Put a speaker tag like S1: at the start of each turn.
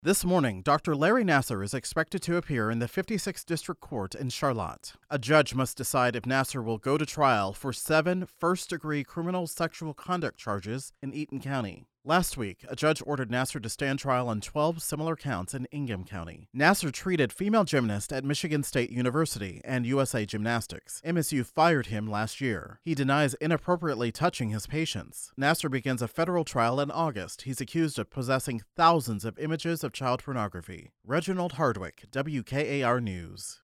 S1: This morning, Dr. Larry Nassar is expected to appear in the 56th District Court in Charlotte. A judge must decide if Nassar will go to trial for 7 first-degree criminal sexual conduct charges in Eaton County. Last week, a judge ordered Nassar to stand trial on 12 similar counts in Ingham County. Nassar treated female gymnasts at Michigan State University and USA Gymnastics. MSU fired him last year. He denies inappropriately touching his patients. Nassar begins a federal trial in August. He's accused of possessing thousands of images of child pornography. Reginald Hardwick, WKAR News.